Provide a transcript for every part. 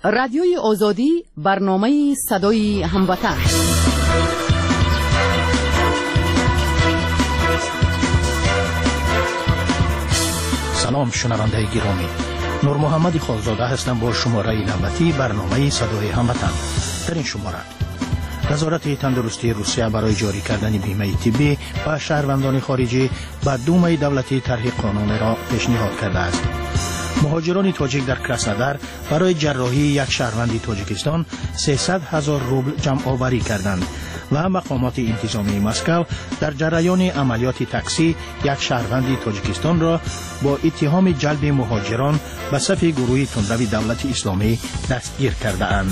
رادیوی آزادی، برنامه صدای هموطن. سلام شنونده گرامی، نور محمد خالزاده هستم با شماره نوبتی برنامه صدای هموطن. در این شماره وزارت تندرستی روسیه برای جاری کردن بیمه طبی و شهروندان خارجی به دومه دولتی طرح قانون را پیشنهاد کرده است. مهاجران تاجیک در کراسنودار برای جراحی یک شهروند تاجیکستان 300,000 روبل جمع آوری کردند و مقامات انتظامی مسکو در جریان عملیات تاکسی یک شهروند تاجیکستان را با اتهام جلب مهاجران به صف گروه تندرو دولت اسلامی دستگیر کرده اند.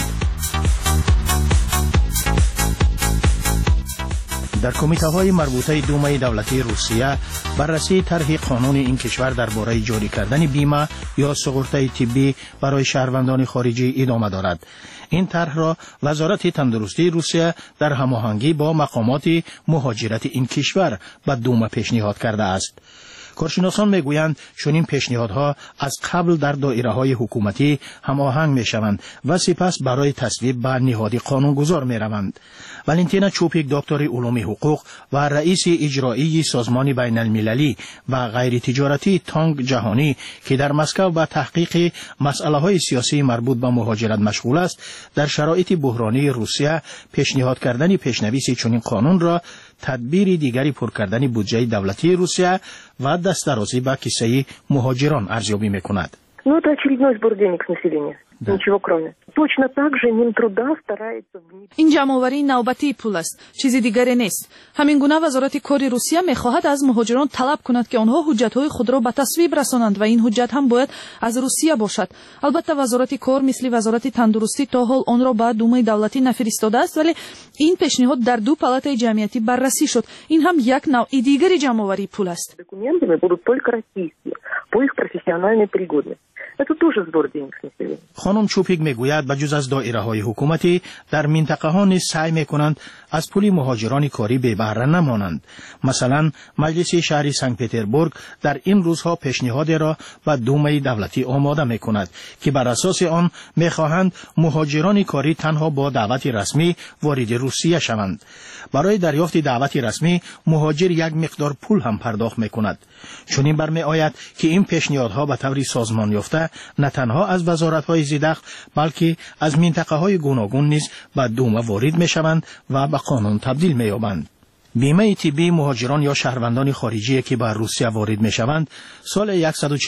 در کمیته‌های مربوطه دومه دولتی روسیه بررسی طرح قانون این کشور درباره جاری کردن بیمه یا سقورت طبی برای شهروندان خارجی ادامه دارد. این طرح را وزارت تندرستی روسیه در هماهنگی با مقامات مهاجرت این کشور به دومه پیشنهاد کرده است. کارشناسان میگویند چنین پیشنهادها از قبل در دایره‌های حکومتی هماهنگ میشوند و سپس برای تصویب به نهاد قانونگذار میروند. والنتینا چوپیک، دکتر علوم حقوق و رئیس اجرایی سازمان بین المللی و غیر تجارتی تانگ جهانی که در مسکو به تحقیق مسائل سیاسی مربوط به مهاجرت مشغول است، در شرایط بحرانی روسیه پیشنهاد کردن پیشنویس چنین قانون را تدبیر دیگری پر کردن بودجه دولتی روسیه و دسترسی به کیسه مهاجران ارزیابی میکند. Ну, это очередной сбор денег с населения. Ничего кроме. Точно так же Минтруда старается این جمع‌آوری نوبتی پول است، چیزی دیگری نیست. همین گونه وزارت کار روسیه می‌خواهد از مهاجران طلب کند که آنها حجت‌های خود را به تصویب رسانند و این حجت هم باید از روسیه باشد. البته وزارت کار مثل وزارت تندرستی تا حال آن را به دومه دولتی نفرستاده است، ولی این پیشنهاد در دو پالاتای جمعیتی بررسی شد. این هم یک نوع دیگری جمع‌آوری پول است. Документами будут только российские по их профессиональной пригодности. Это тоже сбор денег с населения. خانم چوپیک میگوید بجز از دایره‌های حکومتی در منطقه ها نیز سعی میکنند از پول مهاجران کاری بی بهره نمانند. مثلا مجلس شهری سنت پترزبورگ در این روزها پیشنهاد را به دومه دولتی آماده میکند که بر اساس آن میخواهند مهاجران کاری تنها با دعوت رسمی وارد روسیه شوند. برای دریافت دعوت رسمی مهاجر یک مقدار پول هم پرداخت میکند. چنین برمیآید که این پیشنهادها به طور سازمان یافته نه تنها از وزارت‌های زیردخل بلکه از منطقه‌های گوناگون نیز به دومه وارد می‌شوند و به قانون تبدیل می‌یابند. بیمه طبی مهاجران یا شهروندان خارجی که به روسیه وارد می‌شوند سال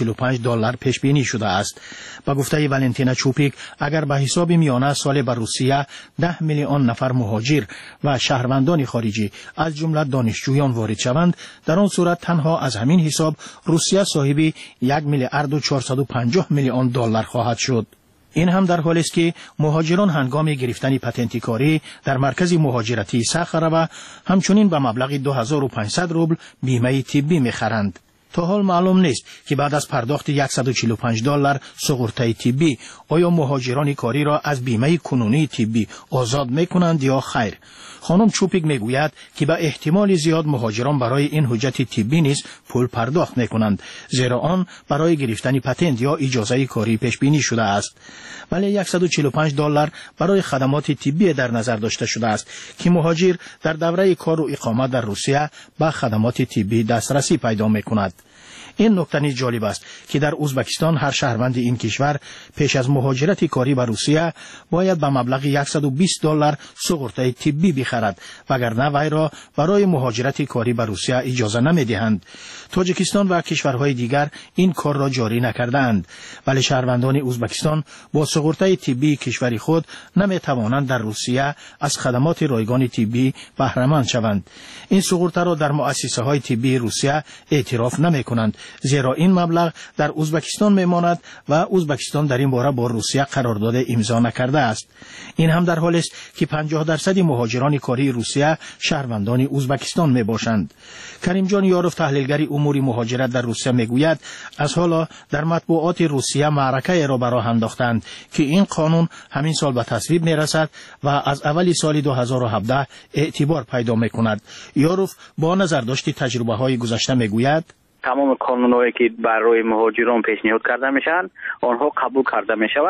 $145 پیش بینی شده است. با گفته والنتینا چوپیک، اگر به حساب میانه سال به روسیه 10 میلیون نفر مهاجر و شهروندان خارجی از جمله دانشجویان وارد شوند، در آن صورت تنها از همین حساب روسیه صاحب $1,450,000,000 خواهد شد. این هم در حالی است که مهاجران هنگام گرفتن پتنت کاری در مرکز مهاجرتی ساخرا همچنین به مبلغ 2500 روبل بیمه طبی می‌خرند. تا حال معلوم نیست که بعد از پرداخت $145 سقورت طبی آیا مهاجران کاری را از بیمه کنونی طبی آزاد می‌کنند یا خیر. خانم چوپیک میگوید که به احتمال زیاد مهاجران برای این حجت طبی نیز پول پرداخت میکنند، زیرا آن برای گرفتن پتنت یا اجازه کاری پیش بینی شده است. ولی $145 برای خدمات طبی در نظر داشته شده است که مهاجر در دوره کار و اقامت در روسیه به خدمات طبی دسترسی پیدا میکند. این نکته نیز جالب است که در ازبکستان هر شهروند این کشور پیش از مهاجرت کاری به روسیه باید به مبلغ $120 سقورت طبی بخرد، وگرنه وی را برای مهاجرت کاری به روسیه اجازه نمیدهند. تاجیکستان و کشورهای دیگر این کار را جاری نکردند، ولی شهروندان ازبکستان با سقورت طبی کشور خود نمیتوانند در روسیه از خدمات رایگان طبی بهره مند شوند. این سقورت را در مؤسسه‌های طبی روسیه اعتراف نمی‌کنند، زیرا این مبلغ در ازبکستان میماند و ازبکستان در این باره با روسیه قرارداد امضا نکرده است. این هم در حالی است که 50% مهاجران کاری روسیه شهروندان ازبکستان میباشند. کریم جان یاروف، تحلیلگر امور مهاجرت در روسیه، میگوید از حالا در مطبوعات روسیه معرکه را براه انداختند که این قانون همین سال به تصویب میرسد و از اول سال 2017 اعتبار پیدا میکند. یاروف با نظر داشت تجربه های گذشته میگوید تمام قانونایی که برای مهاجران پیشنهاد کرده میشن آنها قبول کرده میشوند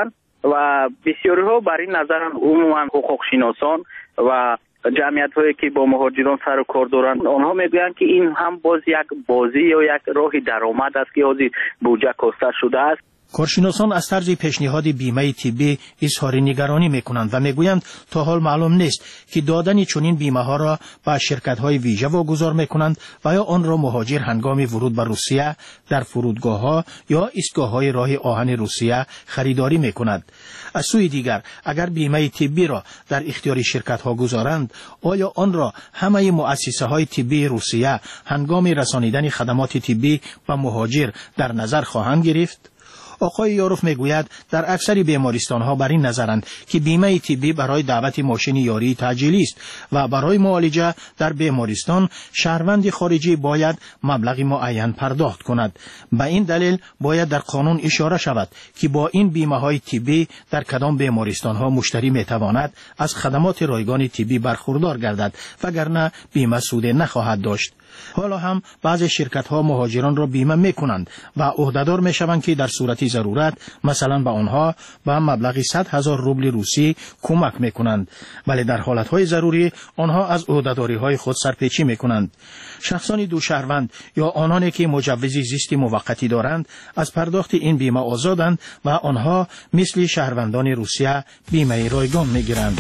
و بسیاری ها بر این نظرن، عموما حقوق شناسان و جمعیت هایی که با مهاجران سر و کار دارن، آنها میگویند که این هم باز یک بازی یا یک راه درآمد است که حاضر بودجه کاسته شده است. کارشناسان از طرز پیشنهاد بیمه طبی اظهار نگرانی میکنند و میگویند تا حال معلوم نیست که دادن چنین بیمه ها را به شرکت های ویژه واگذار میکنند و یا آن را مهاجر هنگام ورود به روسیه در فرودگاه ها یا ایستگاه های راه آهن روسیه خریداری میکند. از سوی دیگر اگر بیمه طبی را در اختیار شرکت ها گذارند، آیا آن را همه مؤسسه های طبی روسیه هنگام رسانیدن خدمات طبی به مهاجر در نظر خواهند گرفت؟ آقای یاروف میگوید در اکثر بیمارستان ها بر این نظرند که بیمه طبی برای دعوت ماشین یاری تعجیلی است و برای معالجه در بیمارستان شهروند خارجی باید مبلغ معین پرداخت کند. به این دلیل باید در قانون اشاره شود که با این بیمه های طبی در کدام بیمارستان ها مشتری میتواند از خدمات رایگان طبی برخوردار گردد، وگرنه بیمه سود نخواهد داشت. حالا هم بعضی شرکت ها مهاجران را بیمه میکنند و عهدهدار میشوند که در صورت ضرورت مثلا به آنها به مبلغ 100,000 روبل روسی کمک میکنند، ولی در حالت های ضروری آنها از عهدهداری های خود سرپیچی میکنند. شخصان دو شهروند یا آنانی که مجوز زیست موقتی دارند از پرداخت این بیمه آزادند و آنها مثل شهروندان روسیه بیمه رایگان میگیرند.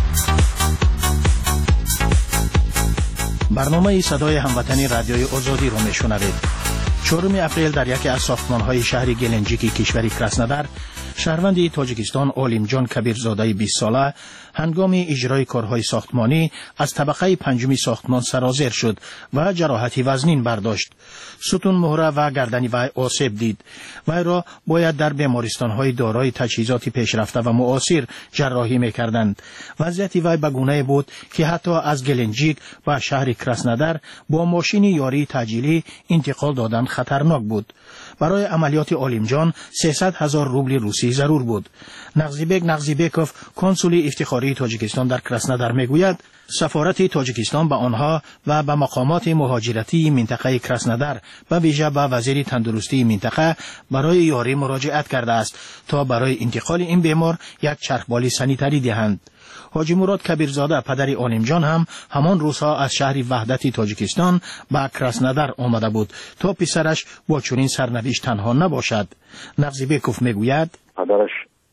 برنامه صدای هموطنی رادیوی آزادی رو میشنوید. 4 اپریل در یکی از ساختمان‌های شهر گلنجیکی کشور کراسنودار، شهروند تاجیکستان عالمجان کبیرزاده 20 ساله هنگام اجرای کارهای ساختمانی از طبقه 5 ساختمان سرازیر شد و جراحتی وزنین برداشت. ستون مهره و گردن وی آسیب دید. وی را باید در بیمارستان‌های دارای تجهیزات پیشرفته و معاصر جراحی می‌کردند. وضعیت وی به گونه بود که حتی از گلنجیک و شهر کراسنودار با ماشین یاری تعجیلی انتقال دادن خطرناک بود. برای عملیات عالمجان 300,000 روبل روسی ضرور بود. نغزیبک نغزیبکوف کنسول افتخاری تاجیکستان در کراسنودار میگوید سفارت تاجیکستان به آنها و به مقامات مهاجرتی منطقه کراسنودار و ویژه به وزیر تندرستی منطقه برای یاری مراجعت کرده است تا برای انتقال این بیمار یک چرخبال سانیتری دهند. حاجی مراد کبیرزاده پدر عالمجان هم همان روزها از شهر وحدت تاجیکستان به کراسنودار آمده بود تا پسرش با چنین سرنوشت تنها نباشد. نغزیبکوف میگوید پدرش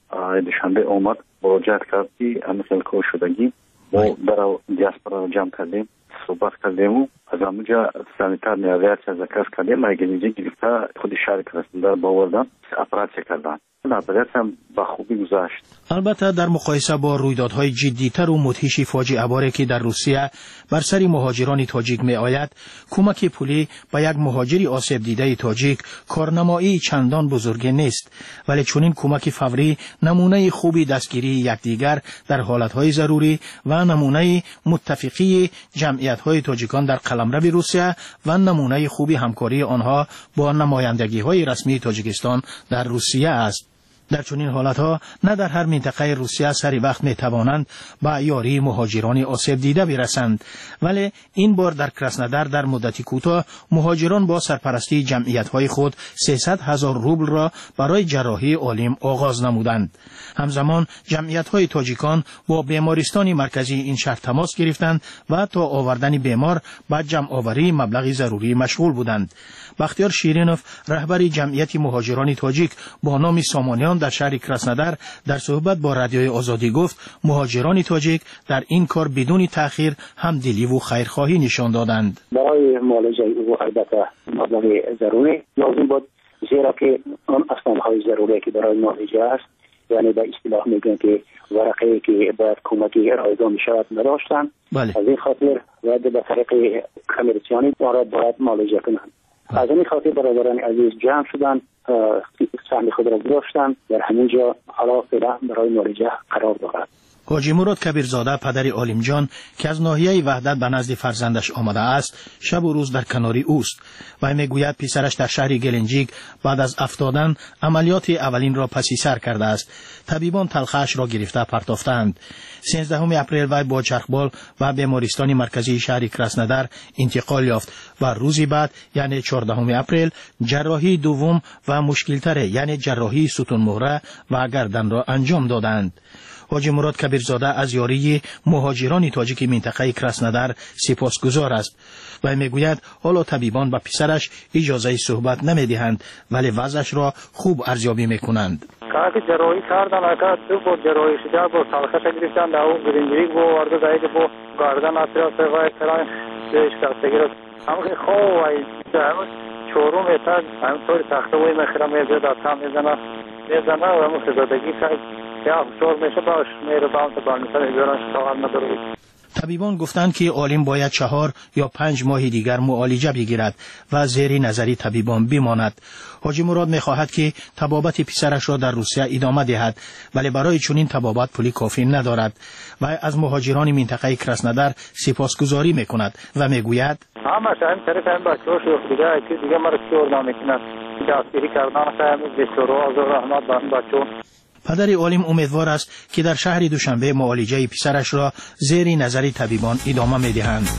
دوشنبه آمد مراجعت کرد که همین کار شدگی ما در دیاسپورا را جمع کردیم، صحبت کردیم و از همونجا سانیتار نیازیت از کس کردیم. مگنیجی گرفته خود شهر کراسنودار باوردن اپراتسیا کردن. عملیات هم با خوبی گذشت. البته در مقایسه با رویدادهای جدی‌تر و مدهش فاجعه باری که در روسیه بر سر مهاجران تاجیک می آید، کمک پولی به یک مهاجر آسیب دیده تاجیک کارنمایی چندان بزرگی نیست، ولی چنین کمک فوری نمونه خوبی دستگیری یکدیگر در حالتهای ضروری و نمونه متفقی جمعیت‌های تاجیکان در قلمرو روسیه و نمونه خوبی همکاری آنها با نمایندگی‌های رسمی تاجیکستان در روسیه است. در چنین حالتها نه در هر منطقه روسیه سری وقت می توانند با یاری مهاجران آسیب دیده برسند، ولی این بار در کراسنودار در مدتی کوتاه مهاجران با سرپرستی جمعیت‌های خود 300,000 روبل را برای جراحی عالم آغاز نمودند. همزمان جمعیت‌های تاجیکان با بیمارستان مرکزی این شهر تماس گرفتند و تا آوردن بیمار به جمع آوری مبلغ ضروری مشغول بودند. بختیار شیرینوف رهبر جمعیت مهاجران تاجیک با نام سامانیان در شهر کراسنودار در صحبت با رادیوی آزادی گفت مهاجران تاجیک در این کار بدون تأخیر همدلی و خیرخواهی نشان دادند. برای معالجه او البته مبلغ ضروری لازم بود، زیرا که آن اسنادهای ضروری که برای معالجه است، یعنی به اصطلاح میگن که ورقه که باید کمکی رایگان میشود نداشتند. از این خاطر باید به طریق کمیرسیانی باید معالجه کنند. از این خاطر برادران عزیز جمع شدند، سهم خود را گذاشتند در همینجا حالا فعلا برای معالجه قرار دارد. حاجی مراد کبیرزاده پدر عالم جان که از ناحیه وحدت به نزد فرزندش آمده است شب و روز در کنار اوست و میگوید پسرش در شهر گلنجیک بعد از افتادن عملیات اولین را پسی سر کرده است. طبیبان تلخش را گرفته پرتافتند. 13 اپریل وی با چرخبال و بیمارستان مرکزی شهر کراسنودار انتقال یافت و روزی بعد یعنی 14 اپریل جراحی دوم و مشکل‌تر یعنی جراحی ستون مهره و گردن را انجام دادند. حاجی مراد کبیرزاده از یاری مهاجران تاجیک منطقه کراسنودار سپاسگزار است و میگوید حالا طبیبان به پسرش اجازه صحبت نمیدهند ولی وضعش را خوب ارزیابی میکنند. که جراحی کردن اگر تو با جراحی شده با تلخش گرفتن در اون گرینجریک با ورده زاید با گردن اطراف و اطراف شکستگی را همه خواه و همه چورو میتر همطور تخته وی مخیره میزه در تم میزنه و همه خزادگی که یا چور میشه باش میره باهم تا بانیسان ایداران شتاقل نداروید. طبیبان گفتند که عالم باید 4 یا 5 ماه دیگر معالجه بگیرد و زیر نظری طبیبان بماند. حاجی مراد میخواهد که طبابت پسرش را در روسیه ادامه دهد ولی برای چنین طبابت پولی کافی ندارد و از مهاجران منطقه کراسنودار سپاسگزاری میکند و میگوید همش این طرف این بچه‌ها شوخ دیگه مرا کیور نمیکنند دستگیری کردن خیلی بسیار از رحمت به این بچه‌ها. پدر عالم امیدوار است که در شهر دوشنبه معالجه پسرش را زیر نظر طبیبان ادامه می‌دهند.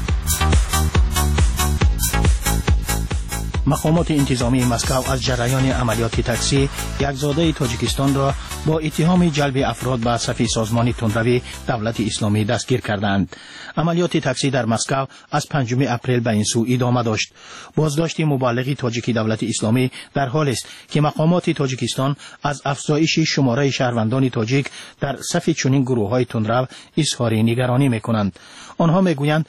مقامات انتظامی مسکو از جریان عملیات تکسی یک زاده تاجیکستان را با اتهام جلب افراد به صف سازمان تندروی دولت اسلامی دستگیر کردند. عملیات تکسی در مسکو از 5 اپریل به این سو ادامه داشت. بازداشت مبلغ تاجیک دولت اسلامی در حال است که مقامات تاجیکستان از افزایش شماره شهروندان تاجیک در صف چنین گروه‌های تندرو اظهار نگرانی می‌کنند. آنها میگویند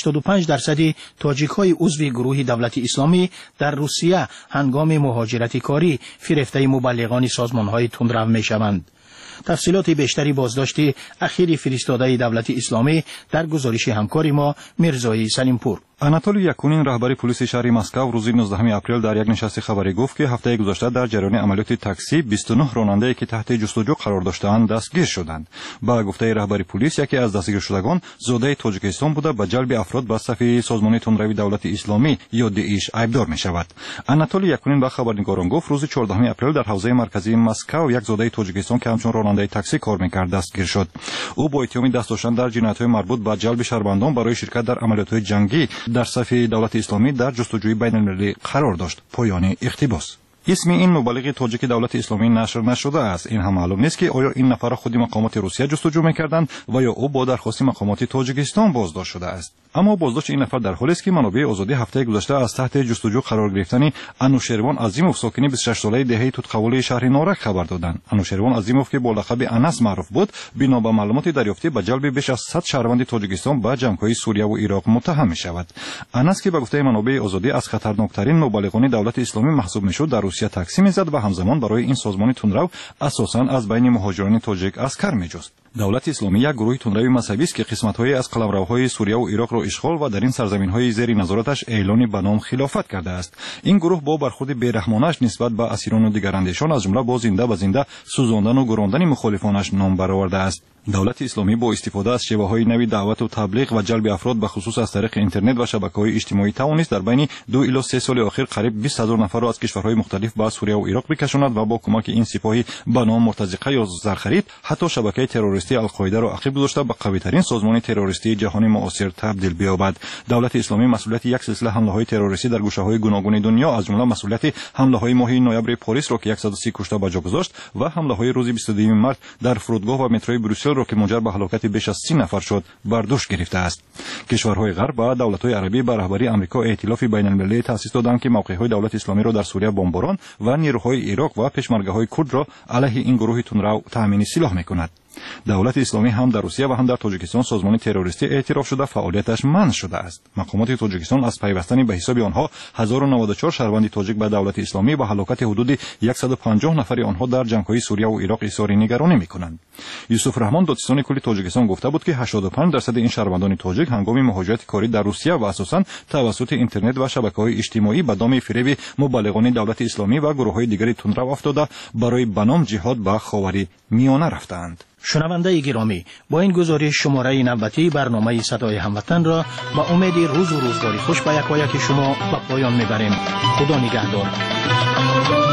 85% تاجیک‌های عضو گروه دولت اسلامی در روسیه هنگام مهاجرت کاری فریفته مبلغان سازمان‌های تندرو می‌شوند. تفصیلات بیشتری بازداشت اخیر فرستاده دولت اسلامی در گزارش همکار ما میرزایی سلیمپور. آناتولی یکونین رهبر پلیس شهر مسکو روز 19 اپریل در یک نشست خبری گفت که هفته گذشته در جریان عملیات تاکسی 29 راننده که تحت جستجو قرار داشتند دستگیر شدند. با گفته رهبر پلیس یکی از دستگیر شدگان زاده تاجیکستان بوده به جلب افراد به صف سازمان تندروی دولت اسلامی یا داعش ایبدار می شود. آناتولی یکونین به خبرنگاران گفت روز 14 اپریل در حوزه مرکزی مسکو یک زاده تاجیکستان که همچون راننده تاکسی کار می‌کرد دستگیر شد. او با اتهام دست داشتن در جنایت‌های مربوط به جلب شهروندان برای شرکت در عملیات جنگی در صف دولت اسلامی در جستجوی بین‌المللی قرار داشت. پایان اقتباس. اسم این مبلغ تاجیک دولت اسلامی نشر نشده است. این هم معلوم نیست که آیا این نفر خود مقامات روسیه جستجو می‌کردند و یا او با درخواست مقامات تاجیکستان بازداشت شده است. اما بازداشت این نفر در حالی است که منابع آزادی هفته گذشته از تحت جستجو قرار گرفتن انوشروان عظیموف ساکن 26 ساله دهه توتقولی شهر نارک خبر دادند. انوشروان عظیموف که با لقب انس معروف بود بنا به معلومات دریافتی به جلب بیش از 100 شهروند تاجیکستان به جنگ‌های سوریه و عراق متهم می‌شود. انس که به گفته منابع آزادی از خطرناکترین مبلغان دولت اسلامی محسوب می‌شد در روسیه تاکسی می‌زد و همزمان برای این سازمان تندرو اساساً از بین مهاجران تاجیک اسکر می‌جست. دولت اسلامی یک گروه تندروی مذهبی است که قسمت‌های از قلمروهای سوریه و عراق را اشغال و در این سرزمین‌های زیر نظارتش اعلان به نام خلافت کرده است. این گروه با برخورد بی‌رحمانه‌اش نسبت به اسیران و دیگر اندیشان از جمله با زنده به زنده سوزاندن و گراندن مخالفانش نام برآورده است. دولت اسلامی با استفاده از شیوه‌های نوی دعوت و تبلیغ و جلب افراد به خصوص از طریق اینترنت و شبکه‌های اجتماعی توانست در بین 2 الی 3 سال اخیر قریب 20000 نفر را از کشورهای مختلف به سوریه و عراق بکشاند و با کمک این سپاهی به نام مرتزقه یا زرخرید حتی شبکه تروریستی القاعده را عقب گذاشته به قوی‌ترین سازمان تروریستی جهانی معاصر تبدیل بیابد. دولت اسلامی مسئولیت یک سلسله حمله‌های تروریستی در گوشه‌های گوناگون دنیا از جمله مسئولیت حمله‌های ماه نوامبر پاریس را که 130 کشته به جا گذاشت و حمله‌های روز 22 مارس در فرودگاه و متروی بروسل را که منجر به هلاکت بیش از 30 نفر شد بر دوش گرفته است. کشورهای غرب و دولت‌های عربی به رهبری آمریکا ائتلاف بین‌المللی تأسیس دادند که موقع‌های دولت اسلامی را در سوریه بمباران و نیروهای عراق و پشمرگه‌های کرد را علیه این گروه تندرو تأمین سلاح می‌کند. دولت اسلامی هم در روسیه و هم در تاجیکستان سازمان تروریستی اعتراف شده فعالیتش منع شده است. مقامات تاجیکستان از پیوستن به حساب آنها 1094 شهروند تاجیک به دولت اسلامی و هلاکت حدود 150 نفر آنها در جنگ‌های سوریه و عراق اظهار نگرانی می‌کنند. یوسف رحمان دادستان کلی تاجیکستان گفته بود که 85% این شهروندان تاجیک هنگام مهاجرت کاری در روسیه و اساساً توسط اینترنت و شبکه‌های اجتماعی به دام فریب مبلغان دولت اسلامی و گروه‌های دیگری تندرو افتاده برای بنام جهاد به خاور میانه رفتند. شنونده گرامی، با این گزارش شماره نوبتی برنامه صدای هموطن را با امید روز و روزگاری خوش به یک و یک شما به پایان میبریم. خدا نگهدار.